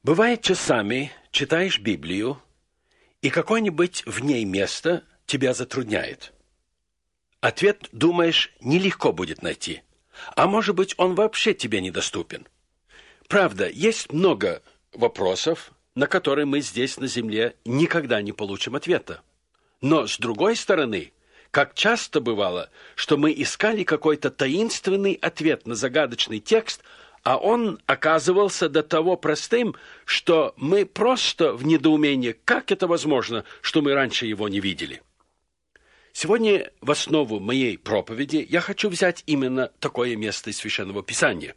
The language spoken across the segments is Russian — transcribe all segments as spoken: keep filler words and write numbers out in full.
Бывает, часами читаешь Библию, и какое-нибудь в ней место тебя затрудняет. Ответ, думаешь, нелегко будет найти, а может быть, он вообще тебе недоступен. Правда, есть много вопросов, на которые мы здесь на земле никогда не получим ответа. Но, с другой стороны, как часто бывало, что мы искали какой-то таинственный ответ на загадочный текст, а он оказывался до того простым, что мы просто в недоумении, как это возможно, что мы раньше его не видели. Сегодня в основу моей проповеди я хочу взять именно такое место из Священного Писания.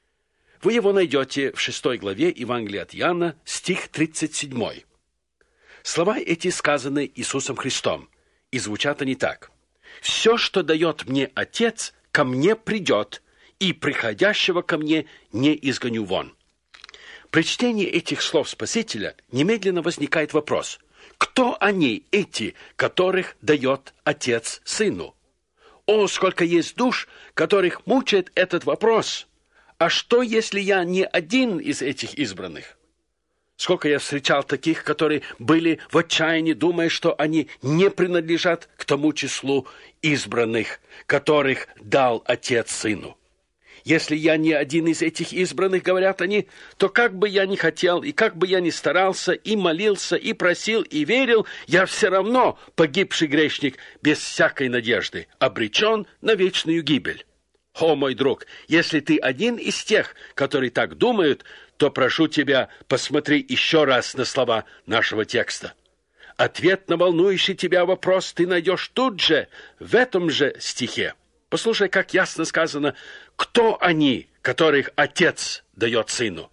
Вы его найдете в шестой главе Евангелия от Иоанна, стих тридцать семь. Слова эти сказаны Иисусом Христом, и звучат они так. «Все, что дает мне Отец, ко мне придет, и приходящего ко мне не изгоню вон». При чтении этих слов Спасителя немедленно возникает вопрос, кто они, эти, которых дает Отец Сыну? О, сколько есть душ, которых мучает этот вопрос! А что, если я не один из этих избранных? Сколько я встречал таких, которые были в отчаянии, думая, что они не принадлежат к тому числу избранных, которых дал Отец Сыну. Если я не один из этих избранных, говорят они, то как бы я ни хотел, и как бы я ни старался, и молился, и просил, и верил, я все равно погибший грешник без всякой надежды, обречен на вечную гибель. О, мой друг, если ты один из тех, которые так думают, то прошу тебя, посмотри еще раз на слова нашего текста. Ответ на волнующий тебя вопрос ты найдешь тут же, в этом же стихе. Послушай, как ясно сказано, кто они, которых Отец дает Сыну.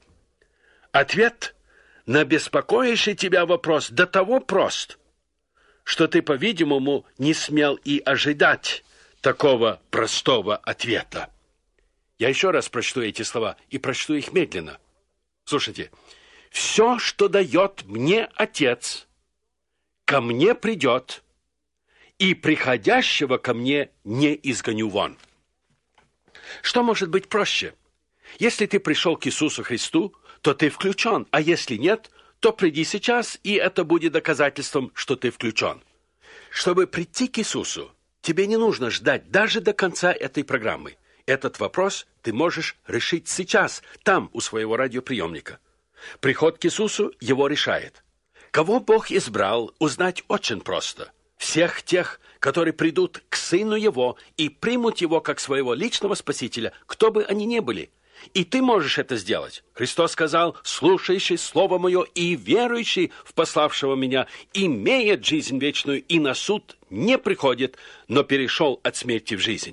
Ответ на беспокоящий тебя вопрос до того прост, что ты, по-видимому, не смел и ожидать такого простого ответа. Я еще раз прочту эти слова и прочту их медленно. Слушайте. «Все, что дает мне Отец, ко мне придет, и приходящего ко мне не изгоню вон». Что может быть проще? Если ты пришел к Иисусу Христу, то ты включен, а если нет, то приди сейчас, и это будет доказательством, что ты включен. Чтобы прийти к Иисусу, тебе не нужно ждать даже до конца этой программы. Этот вопрос ты можешь решить сейчас, там, у своего радиоприемника. Приход к Иисусу его решает. Кого Бог избрал, узнать очень просто. Всех тех, которые придут к Сыну Его и примут Его как своего личного Спасителя, кто бы они ни были. И ты можешь это сделать. Христос сказал, слушающий Слово Мое и верующий в пославшего Меня имеет жизнь вечную и на суд не приходит, но перешел от смерти в жизнь.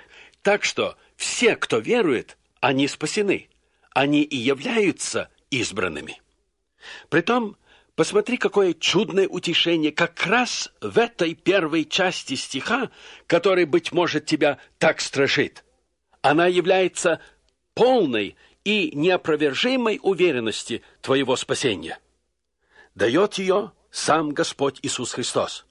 Так что все, кто верует, они спасены. Они и являются избранными. Притом, посмотри, какое чудное утешение как раз в этой первой части стиха, который, быть может, тебя так страшит. Она является полной и неопровержимой уверенности твоего спасения. Дает ее сам Господь Иисус Христос.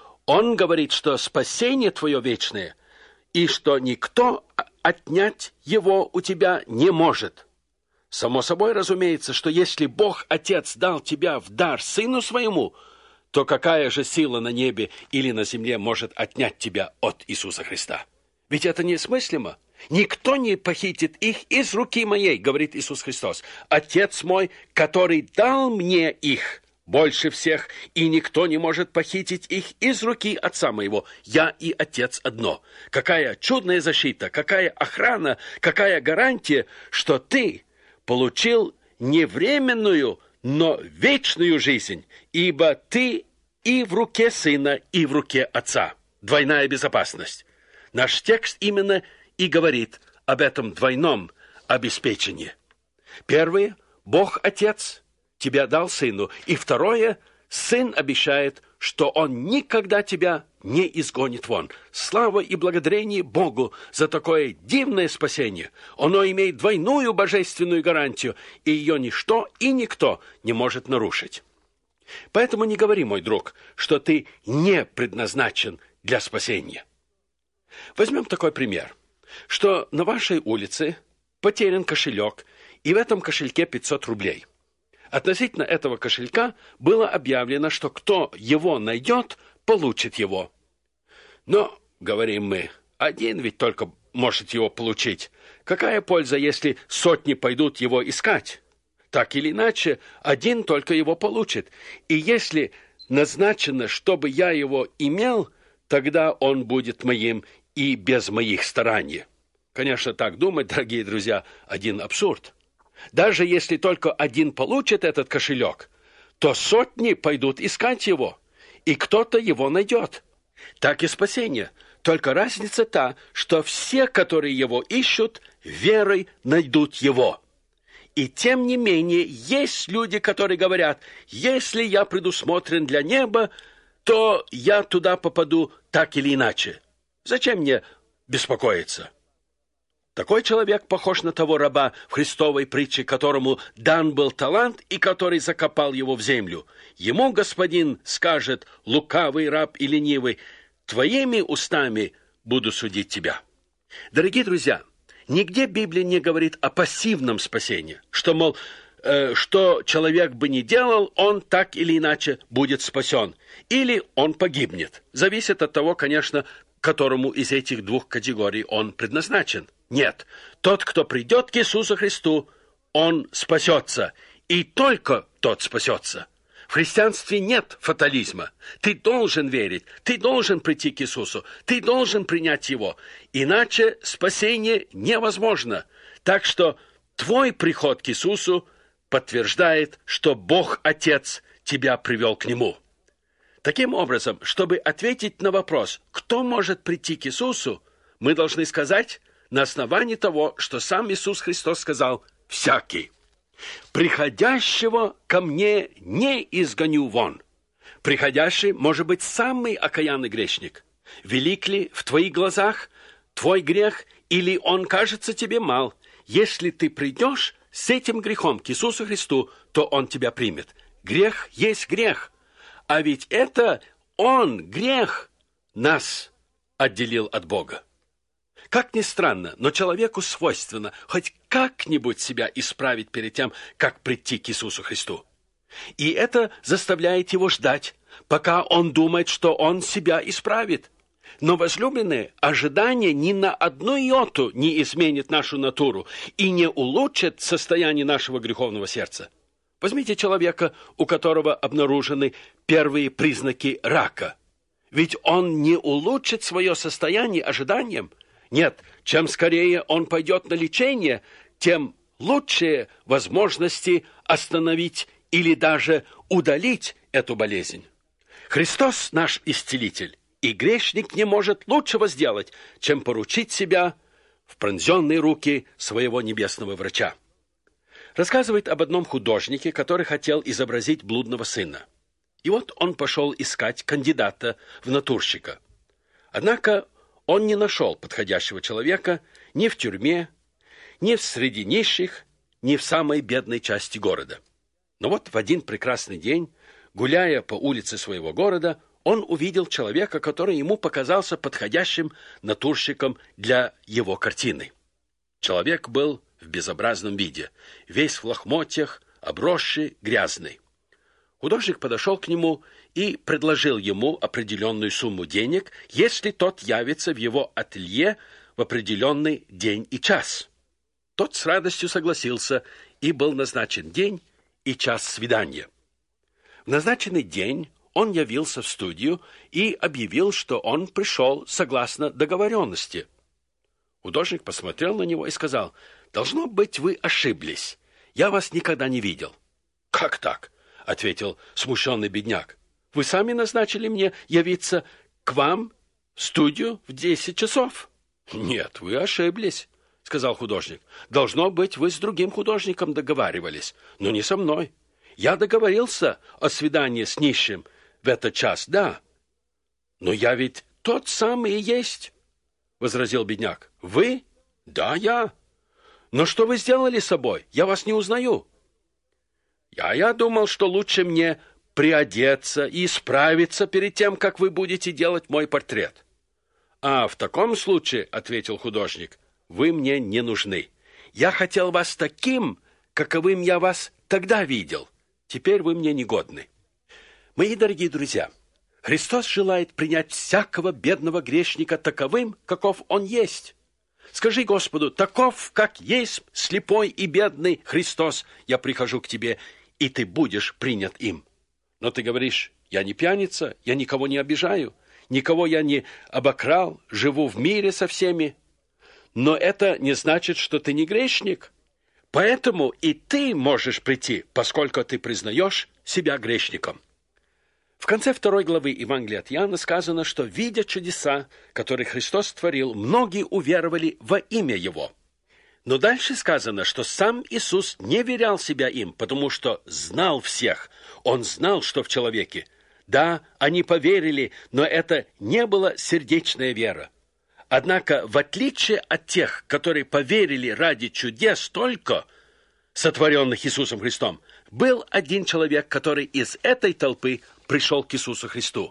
Он говорит, что спасение твое вечное, и что никто отнять его у тебя не может. Само собой разумеется, что если Бог Отец дал тебя в дар Сыну Своему, то какая же сила на небе или на земле может отнять тебя от Иисуса Христа? Ведь это немыслимо. Никто не похитит их из руки моей, говорит Иисус Христос. Отец мой, который дал мне их больше всех, и никто не может похитить их из руки Отца моего. Я и Отец одно. Какая чудная защита, какая охрана, какая гарантия, что ты получил не временную, но вечную жизнь, ибо ты и в руке Сына, и в руке Отца. Двойная безопасность. Наш текст именно и говорит об этом двойном обеспечении. Первое, Бог Отец тебя дал Сыну. И второе, Сын обещает, что Он никогда тебя не изгонит вон. Слава и благодарение Богу за такое дивное спасение. Оно имеет двойную божественную гарантию, и ее ничто и никто не может нарушить. Поэтому не говори, мой друг, что ты не предназначен для спасения. Возьмем такой пример, что на вашей улице потерян кошелек, и в этом кошельке пятьсот рублей. Относительно этого кошелька было объявлено, что кто его найдет, получит его. Но, говорим мы, один ведь только может его получить. Какая польза, если сотни пойдут его искать? Так или иначе, один только его получит. И если назначено, чтобы я его имел, тогда он будет моим и без моих стараний. Конечно, так думать, дорогие друзья, один абсурд. Даже если только один получит этот кошелек, то сотни пойдут искать его, и кто-то его найдет. Так и спасение. Только разница та, что все, которые его ищут, верой найдут его. И тем не менее, есть люди, которые говорят, если я предусмотрен для неба, то я туда попаду так или иначе. Зачем мне беспокоиться? Такой человек похож на того раба в Христовой притче, которому дан был талант и который закопал его в землю. Ему господин скажет, лукавый раб и ленивый, твоими устами буду судить тебя. Дорогие друзья, нигде Библия не говорит о пассивном спасении, что, мол, э, что человек бы ни делал, он так или иначе будет спасен, или он погибнет. Зависит от того, конечно, которому из этих двух категорий он предназначен. Нет, тот, кто придет к Иисусу Христу, он спасется, и только тот спасется. В христианстве нет фатализма. Ты должен верить, ты должен прийти к Иисусу, ты должен принять Его. Иначе спасение невозможно. Так что твой приход к Иисусу подтверждает, что Бог Отец тебя привел к Нему. Таким образом, чтобы ответить на вопрос, кто может прийти к Иисусу, мы должны сказать на основании того, что сам Иисус Христос сказал «всякий». «Приходящего ко мне не изгоню вон». Приходящий может быть самый окаянный грешник. Велик ли в твоих глазах твой грех, или он кажется тебе мал? Если ты придешь с этим грехом к Иисусу Христу, то он тебя примет. Грех есть грех. А ведь это он, грех, нас отделил от Бога. Как ни странно, но человеку свойственно хоть как-нибудь себя исправить перед тем, как прийти к Иисусу Христу. И это заставляет его ждать, пока он думает, что он себя исправит. Но, возлюбленные, ожидание ни на одну йоту не изменит нашу натуру и не улучшит состояние нашего греховного сердца. Возьмите человека, у которого обнаружены первые признаки рака. Ведь он не улучшит свое состояние ожиданием. Нет, чем скорее он пойдет на лечение, тем лучшие возможности остановить или даже удалить эту болезнь. Христос наш исцелитель, и грешник не может лучшего сделать, чем поручить себя в пронзенные руки своего небесного врача. Рассказывает об одном художнике, который хотел изобразить блудного сына. И вот он пошел искать кандидата в натурщика. Однако он не нашел подходящего человека ни в тюрьме, ни в среди нищих, ни в самой бедной части города. Но вот в один прекрасный день, гуляя по улице своего города, он увидел человека, который ему показался подходящим натурщиком для его картины. Человек был в безобразном виде, весь в лохмотьях, обросший, грязный. Художник подошел к нему и предложил ему определенную сумму денег, если тот явится в его ателье в определенный день и час. Тот с радостью согласился, и был назначен день и час свидания. В назначенный день он явился в студию и объявил, что он пришел согласно договоренности. Художник посмотрел на него и сказал: «Должно быть, вы ошиблись. Я вас никогда не видел». «Как так?» — ответил смущенный бедняк. «Вы сами назначили мне явиться к вам в студию в десять часов». «Нет, вы ошиблись», — сказал художник. «Должно быть, вы с другим художником договаривались, но не со мной. Я договорился о свидании с нищим в этот час, да. Но я ведь тот самый и есть», — возразил бедняк. «Вы? Да, я. Но что вы сделали с собой? Я вас не узнаю». «Я, я думал, что лучше мне приодеться и исправиться перед тем, как вы будете делать мой портрет». «А в таком случае, — ответил художник, — вы мне не нужны. Я хотел вас таким, каковым я вас тогда видел, теперь вы мне негодны». Мои дорогие друзья, Христос желает принять всякого бедного грешника таковым, каков он есть. Скажи Господу: «Таков, как есть слепой и бедный Христос, я прихожу к тебе, и ты будешь принят им». Но ты говоришь: «Я не пьяница, я никого не обижаю, никого я не обокрал, живу в мире со всеми». Но это не значит, что ты не грешник. Поэтому и ты можешь прийти, поскольку ты признаешь себя грешником. В конце второй главы Евангелия от Иоанна сказано, что, видя чудеса, которые Христос творил, многие уверовали во имя Его. Но дальше сказано, что сам Иисус не верял себя им, потому что знал всех. Он знал, что в человеке. Да, они поверили, но это не была сердечная вера. Однако, в отличие от тех, которые поверили ради чудес только, сотворенных Иисусом Христом, был один человек, который из этой толпы пришел к Иисусу Христу.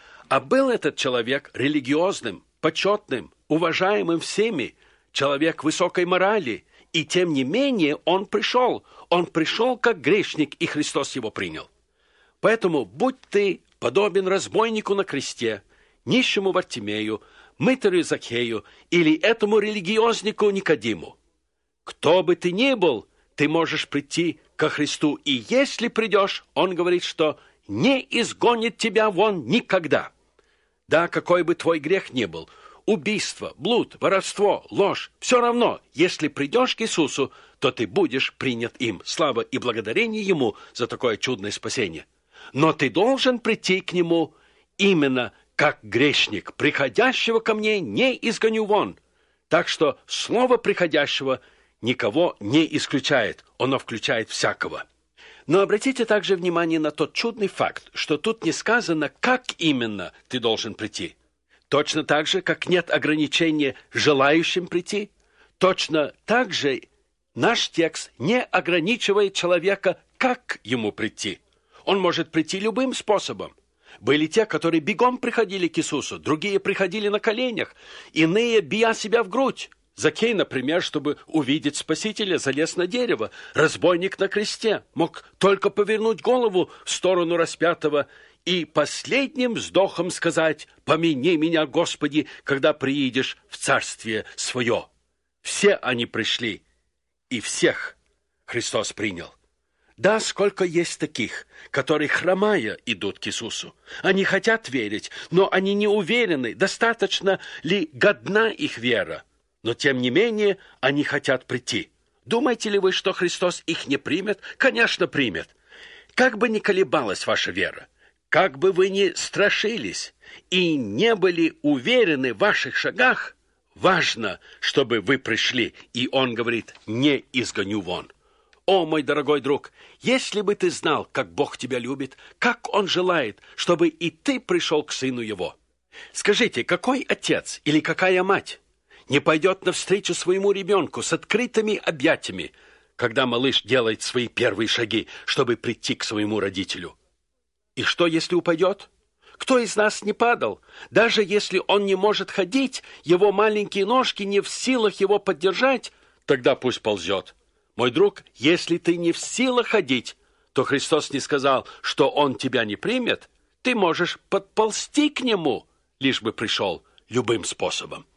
А был этот человек религиозным, почетным, уважаемым всеми, человек высокой морали, и тем не менее он пришел. Он пришел как грешник, и Христос его принял. Поэтому будь ты подобен разбойнику на кресте, нищему Вартимею, мытарю Закхею или этому религиознику Никодиму. Кто бы ты ни был, ты можешь прийти ко Христу, и если придешь, он говорит, что не изгонит тебя вон никогда. Да, какой бы твой грех ни был, убийство, блуд, воровство, ложь, все равно, если придешь к Иисусу, то ты будешь принят им. Слава и благодарение Ему за такое чудное спасение. Но ты должен прийти к Нему именно как грешник. «Приходящего ко мне не изгоню вон». Так что слово «приходящего» никого не исключает, оно включает всякого. Но обратите также внимание на тот чудный факт, что тут не сказано, как именно ты должен прийти. Точно так же, как нет ограничения желающим прийти, точно так же наш текст не ограничивает человека, как ему прийти. Он может прийти любым способом. Были те, которые бегом приходили к Иисусу, другие приходили на коленях, иные бия себя в грудь. Закхей, например, чтобы увидеть Спасителя, залез на дерево. Разбойник на кресте мог только повернуть голову в сторону распятого и последним вздохом сказать: «Помяни меня, Господи, когда приидешь в царствие свое». Все они пришли, и всех Христос принял. Да, сколько есть таких, которые, хромая, идут к Иисусу. Они хотят верить, но они не уверены, достаточно ли годна их вера. Но, тем не менее, они хотят прийти. Думаете ли вы, что Христос их не примет? Конечно, примет. Как бы ни колебалась ваша вера, как бы вы ни страшились и не были уверены в ваших шагах, важно, чтобы вы пришли. И Он говорит: «Не изгоню вон». О, мой дорогой друг, если бы ты знал, как Бог тебя любит, как Он желает, чтобы и ты пришел к Сыну Его. Скажите, какой отец или какая мать не пойдет навстречу своему ребенку с открытыми объятиями, когда малыш делает свои первые шаги, чтобы прийти к своему родителю? И что, если упадет? Кто из нас не падал? Даже если он не может ходить, его маленькие ножки не в силах его поддержать, тогда пусть ползет. Мой друг, если ты не в силах ходить, то Христос не сказал, что Он тебя не примет. Ты можешь подползти к Нему, лишь бы пришел любым способом.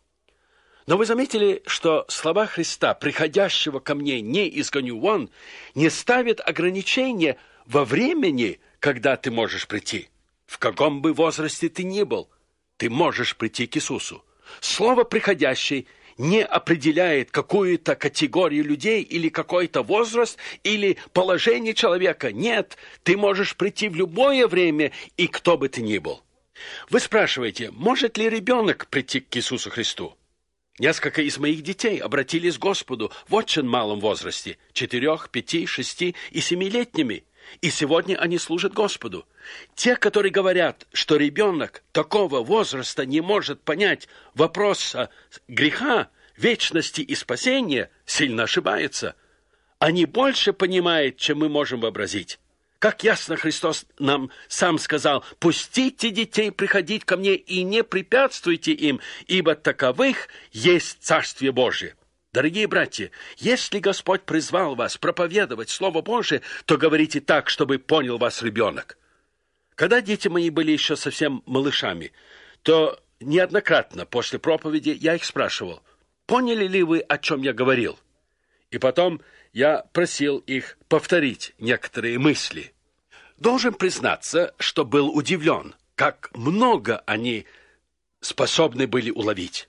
Но вы заметили, что слова Христа, приходящего ко мне не изгоню вон, не ставят ограничения во времени, когда ты можешь прийти. В каком бы возрасте ты ни был, ты можешь прийти к Иисусу. Слово «приходящий» не определяет какую-то категорию людей или какой-то возраст или положение человека. Нет, ты можешь прийти в любое время, и кто бы ты ни был. Вы спрашиваете, может ли ребенок прийти к Иисусу Христу? Несколько из моих детей обратились к Господу в очень малом возрасте, четырех, пяти, шести и семилетними, и сегодня они служат Господу. Те, которые говорят, что ребенок такого возраста не может понять вопроса греха, вечности и спасения, сильно ошибаются. Они больше понимают, чем мы можем вообразить. Как ясно Христос нам сам сказал: «Пустите детей приходить ко мне и не препятствуйте им, ибо таковых есть Царствие Божие». Дорогие братья, если Господь призвал вас проповедовать Слово Божие, то говорите так, чтобы понял вас ребенок. Когда дети мои были еще совсем малышами, то неоднократно после проповеди я их спрашивал, поняли ли вы, о чем я говорил? И потом я просил их повторить некоторые мысли. Должен признаться, что был удивлен, как много они способны были уловить.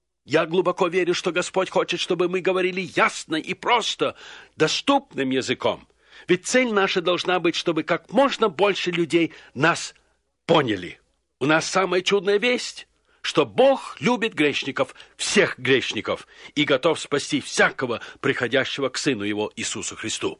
Я глубоко верю, что Господь хочет, чтобы мы говорили ясно и просто, доступным языком. Ведь цель наша должна быть, чтобы как можно больше людей нас поняли. У нас самая чудная весть, что Бог любит грешников, всех грешников, и готов спасти всякого, приходящего к Сыну Его Иисусу Христу.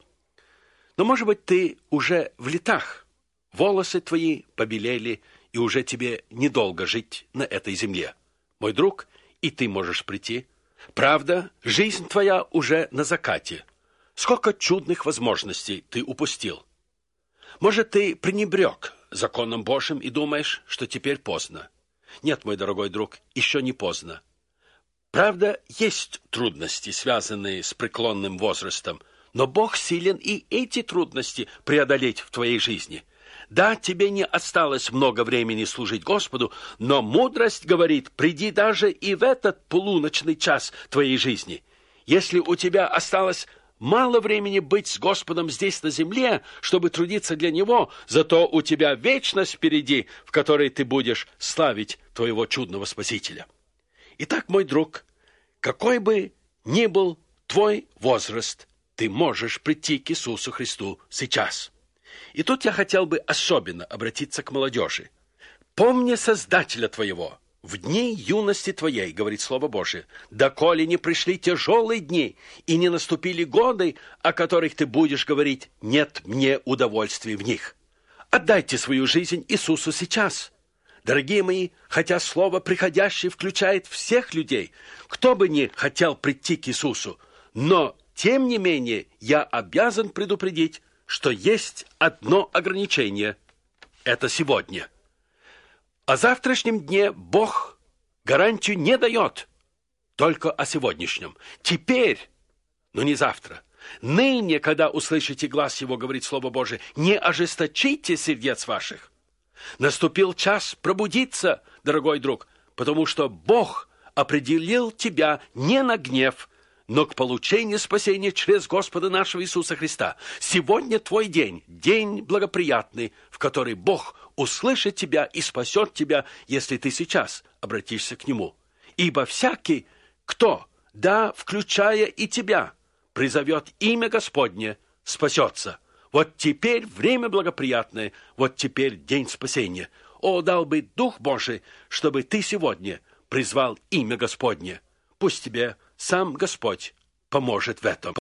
Но, может быть, ты уже в летах, волосы твои побелели, и уже тебе недолго жить на этой земле. Мой друг, и ты можешь прийти. Правда, жизнь твоя уже на закате. Сколько чудных возможностей ты упустил. Может, ты пренебрег законом Божьим и думаешь, что теперь поздно. Нет, мой дорогой друг, еще не поздно. Правда, есть трудности, связанные с преклонным возрастом, но Бог силен и эти трудности преодолеть в твоей жизни. Да, тебе не осталось много времени служить Господу, но мудрость говорит, приди даже и в этот полуночный час твоей жизни. Если у тебя осталось мало времени быть с Господом здесь на земле, чтобы трудиться для Него, зато у тебя вечность впереди, в которой ты будешь славить твоего чудного Спасителя. Итак, мой друг, какой бы ни был твой возраст, ты можешь прийти к Иисусу Христу сейчас. И тут я хотел бы особенно обратиться к молодежи. «Помни Создателя твоего, в дни юности твоей, — говорит Слово Божие, — доколе не пришли тяжелые дни и не наступили годы, о которых ты будешь говорить, нет мне удовольствия в них. Отдайте свою жизнь Иисусу сейчас». Дорогие мои, хотя слово «приходящий» включает всех людей, кто бы ни хотел прийти к Иисусу, но, тем не менее, я обязан предупредить, что есть одно ограничение – это сегодня. О завтрашнем дне Бог гарантию не дает, только о сегодняшнем. Теперь, но не завтра. Ныне, когда услышите глас Его, говорит Слово Божие, не ожесточите сердец ваших. Наступил час пробудиться, дорогой друг, потому что Бог определил тебя не на гнев, но к получению спасения через Господа нашего Иисуса Христа. Сегодня твой день, день благоприятный, в который Бог услышит тебя и спасет тебя, если ты сейчас обратишься к Нему. Ибо всякий, кто, да, включая и тебя, призовет имя Господне, спасется. Вот теперь время благоприятное, вот теперь день спасения. О, дал бы Дух Божий, чтобы ты сегодня призвал имя Господне. Пусть тебе сам Господь поможет в этом.